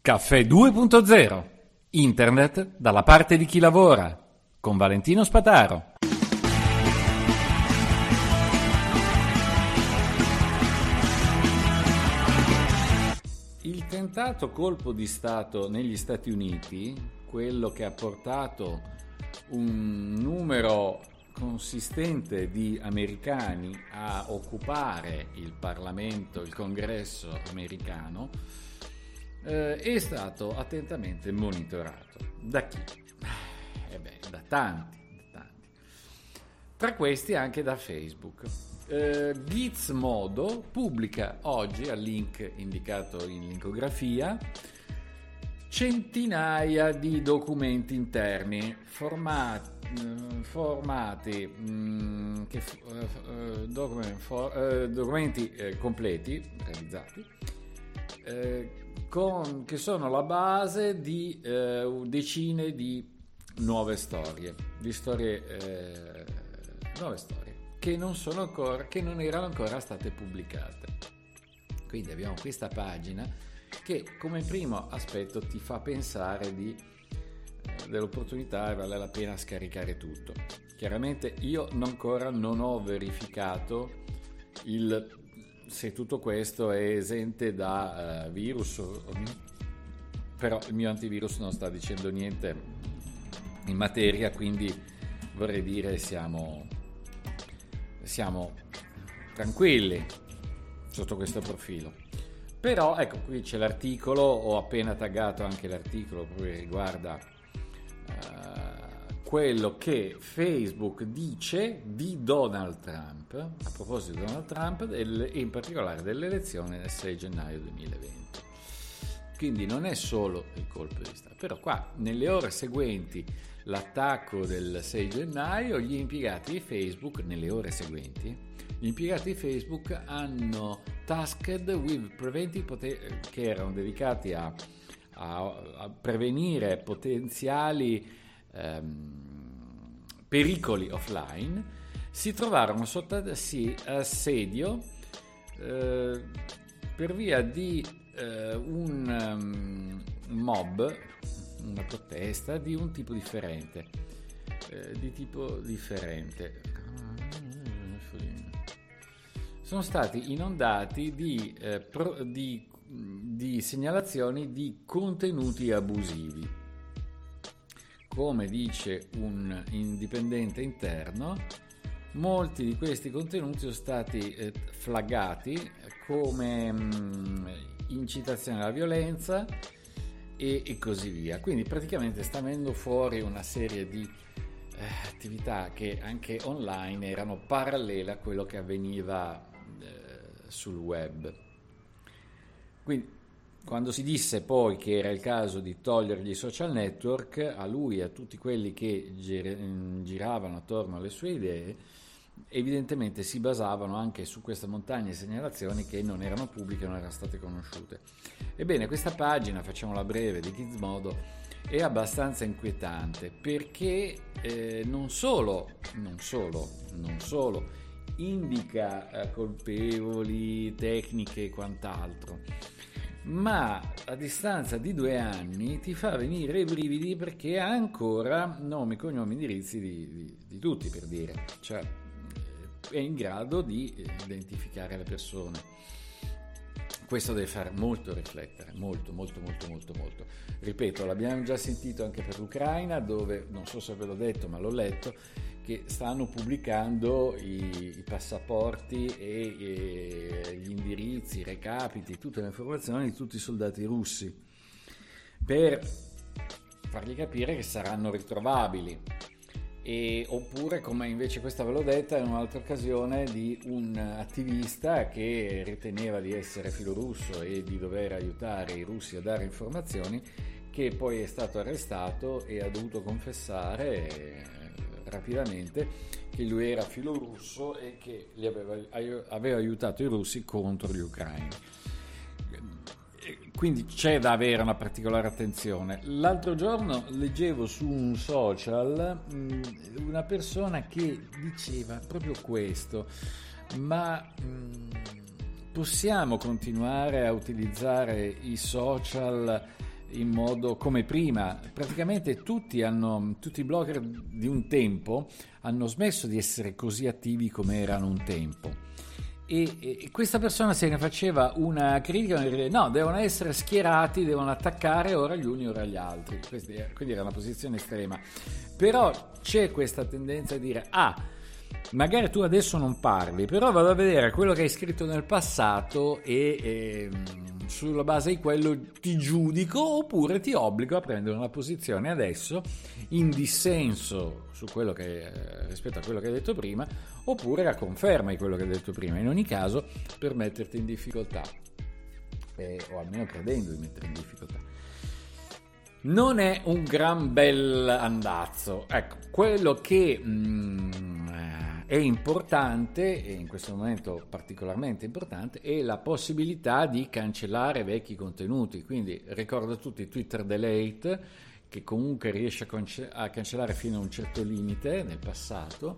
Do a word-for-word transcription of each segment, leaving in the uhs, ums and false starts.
Caffè due punto zero. Internet dalla parte di chi lavora. Con Valentino Spataro. Il tentato colpo di Stato negli Stati Uniti, quello che ha portato un numero consistente di americani a occupare il Parlamento, il Congresso americano, eh, è stato attentamente monitorato. Da chi? Eh beh, da tanti, da tanti. Tra questi anche da Facebook. Eh, Gizmodo pubblica oggi, al link indicato in linkografia, centinaia di documenti interni formati, formati mh, che, uh, document, for, uh, documenti eh, completi realizzati eh, con, che sono la base di eh, decine di nuove storie di storie eh, nuove storie che non sono ancora che non erano ancora state pubblicate. Quindi abbiamo questa pagina che come primo aspetto ti fa pensare di eh, dell'opportunità e vale la pena scaricare tutto. Chiaramente io ancora non ho verificato il se tutto questo è esente da uh, virus, però il mio antivirus non sta dicendo niente in materia, quindi vorrei dire siamo siamo tranquilli sotto questo profilo. Però ecco, qui c'è l'articolo, ho appena taggato anche l'articolo che riguarda uh, quello che Facebook dice di Donald Trump, a proposito di Donald Trump e in particolare dell'elezione del sei gennaio duemilaventi. Quindi non è solo il colpo di Stato, però qua nelle ore seguenti l'attacco del sei gennaio, gli impiegati di Facebook, nelle ore seguenti, gli impiegati di Facebook hanno tasked with preventive poten- che erano dedicati a, a, a prevenire potenziali ehm, pericoli offline, si trovarono sotto assedio eh, per via di eh, un um, mob, una protesta di un tipo differente, eh, di tipo differente. Sono stati inondati di, eh, pro, di, di segnalazioni di contenuti abusivi. Come dice un indipendente interno, molti di questi contenuti sono stati eh, flaggati come mh, incitazione alla violenza e, e così via. Quindi praticamente sta venendo fuori una serie di eh, attività che anche online erano parallele a quello che avveniva sul web. Quindi quando si disse poi che era il caso di togliergli i social network, a lui e a tutti quelli che gir- giravano attorno alle sue idee, evidentemente si basavano anche su questa montagna di segnalazioni che non erano pubbliche, non erano state conosciute. Ebbene, questa pagina, facciamola breve, di Gizmodo è abbastanza inquietante perché eh, non solo non solo non solo indica eh, colpevoli, tecniche e quant'altro, ma a distanza di due anni ti fa venire i brividi perché ha ancora nomi, cognomi, indirizzi di, di, di tutti, per dire, cioè è in grado di identificare le persone. Questo deve fare molto riflettere, molto, molto, molto, molto, molto. Ripeto, l'abbiamo già sentito anche per l'Ucraina, dove, non so se ve l'ho detto, ma l'ho letto, che stanno pubblicando i, i passaporti e, e gli indirizzi, i recapiti, tutte le informazioni di tutti i soldati russi, per fargli capire che saranno ritrovabili. E, oppure, come invece questa ve l'ho detta in un'altra occasione, di un attivista che riteneva di essere filorusso e di dover aiutare i russi a dare informazioni, che poi è stato arrestato e ha dovuto confessare eh, rapidamente che lui era filorusso e che li aveva, aveva aiutato i russi contro gli ucraini. Quindi c'è da avere una particolare attenzione. L'altro giorno leggevo su un social mh, una persona che diceva proprio questo: ma mh, possiamo continuare a utilizzare i social in modo come prima. Praticamente tutti hanno, tutti i blogger di un tempo hanno smesso di essere così attivi come erano un tempo. E, e questa persona se ne faceva una critica, no, devono essere schierati, devono attaccare ora gli uni ora gli altri. Questi, quindi era una posizione estrema. Però c'è questa tendenza a dire, ah, magari tu adesso non parli, però vado a vedere quello che hai scritto nel passato e, e sulla base di quello ti giudico oppure ti obbligo a prendere una posizione adesso in dissenso su quello che, rispetto a quello che hai detto prima, oppure a conferma di quello che hai detto prima, in ogni caso per metterti in difficoltà, eh, o almeno credendo di mettere in difficoltà. Non è un gran bel andazzo. Ecco, quello che mh, è importante, e in questo momento particolarmente importante, è la possibilità di cancellare vecchi contenuti. Quindi ricordo a tutti Twitter Delete, che comunque riesce a, conce- a cancellare fino a un certo limite nel passato,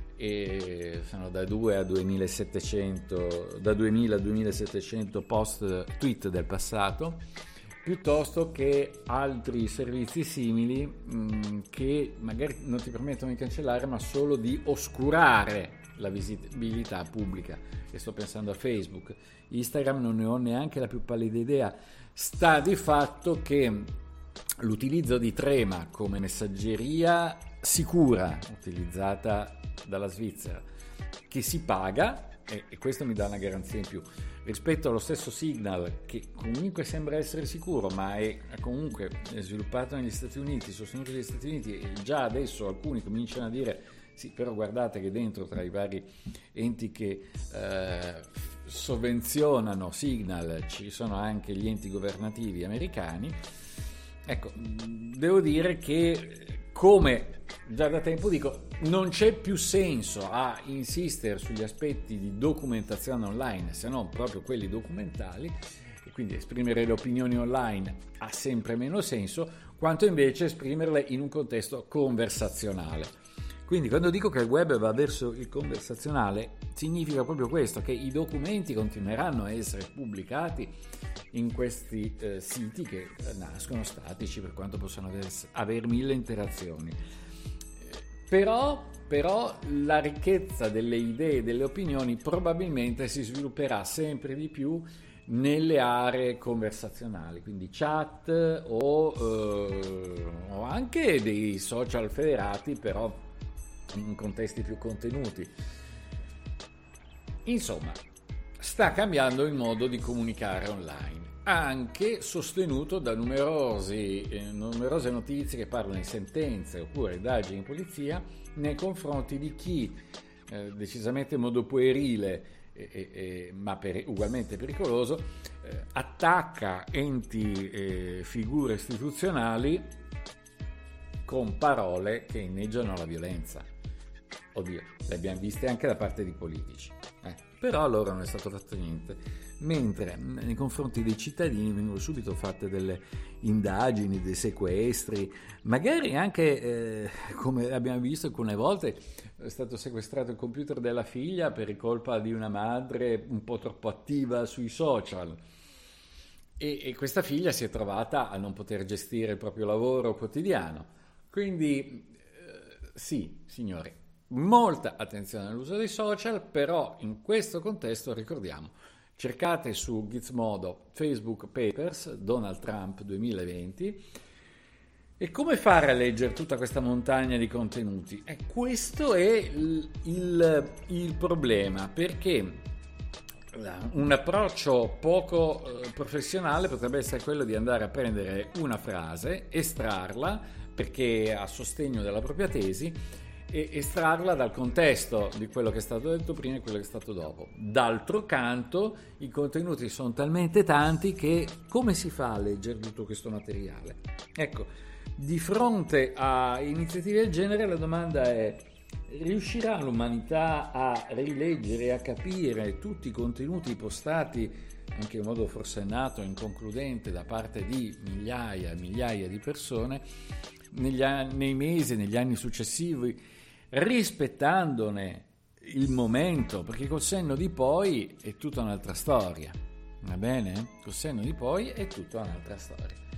e sono da due a duemilasettecento, da duemila a duemilasettecento post tweet del passato, piuttosto che altri servizi simili mh, che magari non ti permettono di cancellare ma solo di oscurare la visibilità pubblica. E sto pensando a Facebook. Instagram non ne ho neanche la più pallida idea. Sta di fatto che l'utilizzo di Trema come messaggeria sicura utilizzata dalla Svizzera, che si paga, e, e questo mi dà una garanzia in più rispetto allo stesso Signal, che comunque sembra essere sicuro ma è comunque sviluppato negli Stati Uniti, sostenuto negli Stati Uniti, e già adesso alcuni cominciano a dire sì, però guardate che dentro, tra i vari enti che eh, sovvenzionano Signal, ci sono anche gli enti governativi americani. Ecco, devo dire che, come già da tempo dico, non c'è più senso a insistere sugli aspetti di documentazione online, se non proprio quelli documentali, e quindi esprimere le opinioni online ha sempre meno senso, quanto invece esprimerle in un contesto conversazionale. Quindi quando dico che il web va verso il conversazionale, significa proprio questo, che i documenti continueranno a essere pubblicati in questi eh, siti che nascono statici, per quanto possano aver, aver mille interazioni. Però, però la ricchezza delle idee e delle opinioni probabilmente si svilupperà sempre di più nelle aree conversazionali, quindi chat o, eh, o anche dei social federati, però in contesti più contenuti. Insomma, sta cambiando il modo di comunicare online, anche sostenuto da numerosi, eh, numerose notizie che parlano di sentenze oppure indagini in polizia nei confronti di chi eh, decisamente in modo puerile e, e, e, ma per, ugualmente pericoloso eh, attacca enti e figure istituzionali con parole che inneggiano alla violenza. Oddio, le abbiamo viste anche da parte di politici, eh. Però allora non è stato fatto niente, mentre nei confronti dei cittadini vengono subito fatte delle indagini, dei sequestri, magari anche eh, come abbiamo visto alcune volte è stato sequestrato il computer della figlia per colpa di una madre un po' troppo attiva sui social, e, e questa figlia si è trovata a non poter gestire il proprio lavoro quotidiano. Quindi eh, sì, signori, molta attenzione all'uso dei social, però in questo contesto ricordiamo, cercate su Gizmodo Facebook Papers Donald Trump duemilaventi e come fare a leggere tutta questa montagna di contenuti. E questo è il, il, il problema, perché un approccio poco eh, professionale potrebbe essere quello di andare a prendere una frase, estrarla perché a sostegno della propria tesi, e estrarla dal contesto di quello che è stato detto prima e quello che è stato dopo. D'altro canto, i contenuti sono talmente tanti che come si fa a leggere tutto questo materiale? Ecco, di fronte a iniziative del genere la domanda è: riuscirà l'umanità a rileggere e a capire tutti i contenuti postati anche in modo forsennato e inconcludente da parte di migliaia e migliaia di persone negli anni, nei mesi, negli anni successivi, rispettandone il momento, perché col senno di poi è tutta un'altra storia, va bene? Col senno di poi è tutta un'altra storia.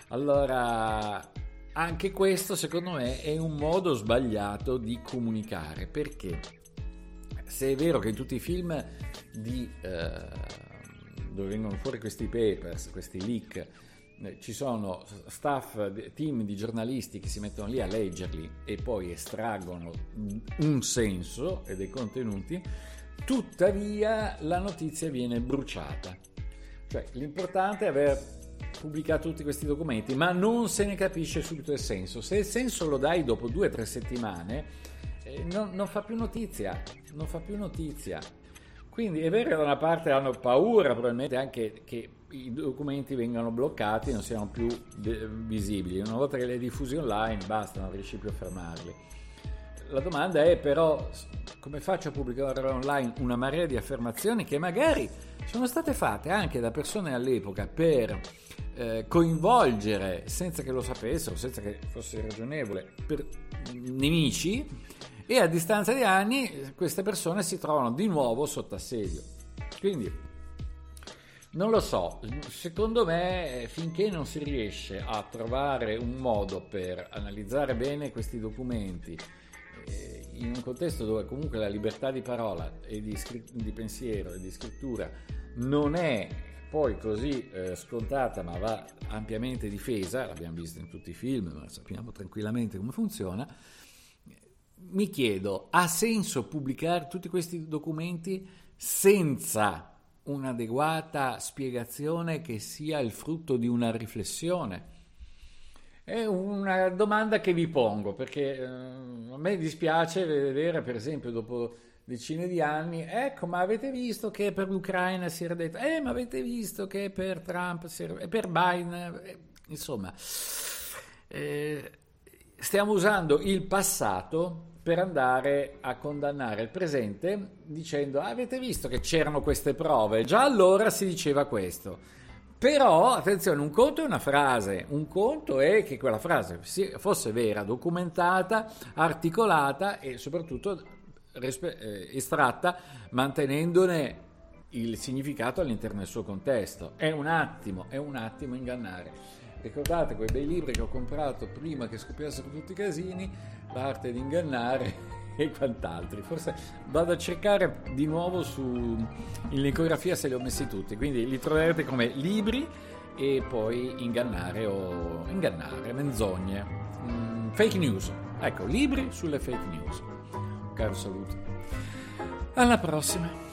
Allora, anche questo secondo me è un modo sbagliato di comunicare, perché se è vero che in tutti i film di, eh, dove vengono fuori questi papers, questi leak, ci sono staff, team di giornalisti che si mettono lì a leggerli e poi estraggono un senso e dei contenuti, tuttavia la notizia viene bruciata. Cioè, l'importante è aver pubblicato tutti questi documenti, ma non se ne capisce subito il senso. Se il senso lo dai dopo due o tre settimane, eh, non, non fa più notizia, non fa più notizia. Quindi è vero che da una parte hanno paura probabilmente anche che i documenti vengano bloccati e non siano più de- visibili. Una volta che li hai diffusi online, basta, non riesci più a fermarli. La domanda è però, come faccio a pubblicare online una marea di affermazioni che magari sono state fatte anche da persone all'epoca per eh, coinvolgere, senza che lo sapessero, senza che fosse ragionevole, per nemici, e a distanza di anni queste persone si trovano di nuovo sotto assedio. Quindi non lo so, secondo me finché non si riesce a trovare un modo per analizzare bene questi documenti eh, in un contesto dove comunque la libertà di parola e di, scr- di pensiero e di scrittura non è poi così eh, scontata, ma va ampiamente difesa, l'abbiamo visto in tutti i film, ma sappiamo tranquillamente come funziona, mi chiedo, ha senso pubblicare tutti questi documenti senza un'adeguata spiegazione che sia il frutto di una riflessione? È una domanda che vi pongo, perché eh, a me dispiace vedere, per esempio, dopo decine di anni, ecco, ma avete visto che per l'Ucraina si era detto, eh, ma avete visto che per Trump, si era, per Biden, eh, insomma, eh, stiamo usando il passato per andare a condannare il presente dicendo, avete visto che c'erano queste prove, già allora si diceva questo. Però, attenzione, un conto è una frase, un conto è che quella frase fosse vera, documentata, articolata e soprattutto estratta, mantenendone il significato all'interno del suo contesto. È un attimo, è un attimo ingannare. Ricordate quei bei libri che ho comprato prima che scoppiassero tutti i casini, L'arte di ingannare e quant'altri. Forse vado a cercare di nuovo su in licografia se li ho messi tutti, quindi li troverete come libri e poi ingannare o ingannare, menzogne, mm, fake news. Ecco, libri sulle fake news. Un caro saluto. Alla prossima.